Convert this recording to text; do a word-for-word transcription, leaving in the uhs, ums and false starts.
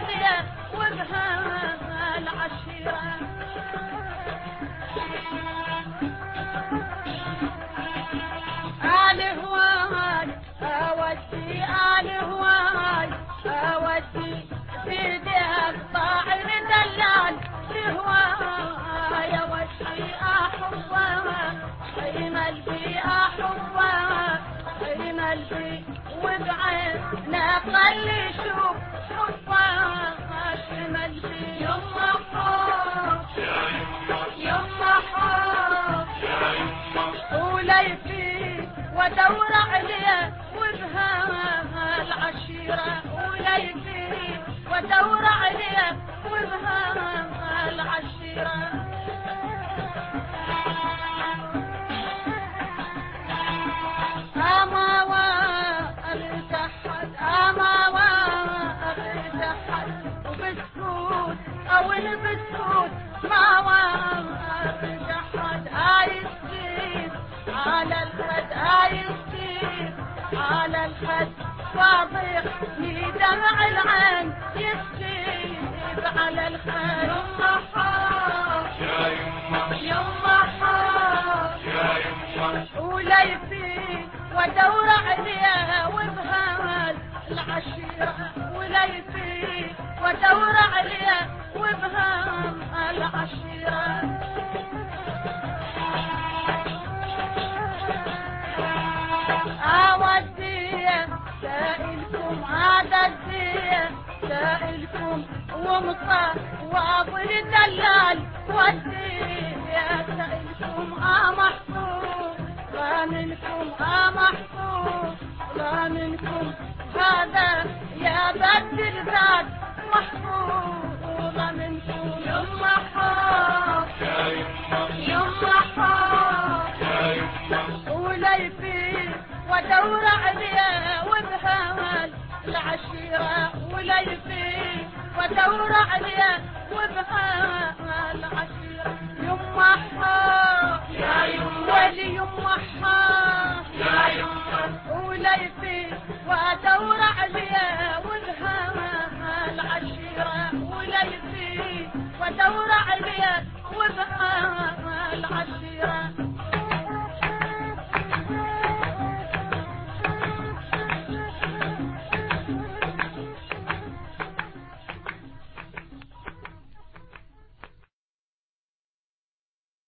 عليا وبها العشيرة. آل هواي أودي آل هواي أودي بيديها الطاعر دلال هواي أودي أحبها حين قلبي أحبها حين قلبي وبعينه خلي شوف حبها حين قلبي يما حب يما حب وليفي ودور عليا وبها العشيرة وليفي ودور عليا وبها العشيرة. أما وارتحت أما وارتحت وبسكوت أو البسكوت ما وارتحت عايزين على الخد عايزين على الخد واضح دمع العين يسيب على الخد يما حار يا يما يما حار يا يما وليفي ودور عليها وبها العشيرة وليفي ودور عليها وبها العشيرة. أودي سائلكم عددي سائلكم ومصاب الدلال ودي سائلكم أمحفوظ لا منكم أمحفوظ لا منكم هذا يا بدل ذات محفوظ منكم يما حار يا يما يما حار يا يما وليفي ودور عليها وبها العشيرة وليفي ودور عليها وبها العشيرة. يما حار يا يما ولي يما حار يا يما وليفي ودور عليها وبها العشيرة وليفي ودور عليها وبها العشيرة.